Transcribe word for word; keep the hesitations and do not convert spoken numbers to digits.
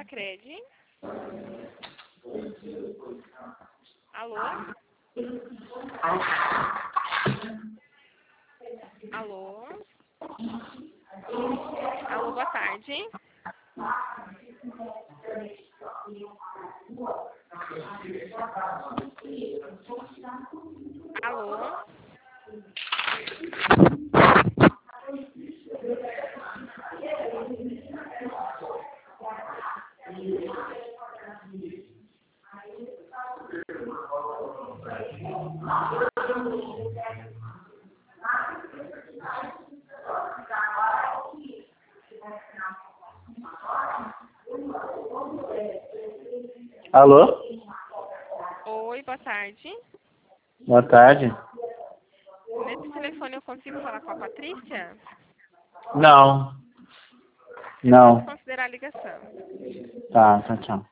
Sacredi. Alô? Alô? Alô, boa tarde. Alô? Alô? Oi, boa tarde. Boa tarde. Nesse telefone eu consigo falar com a Patrícia? Não. Você pode Não. considerar a ligação. Tá, tchau, tchau.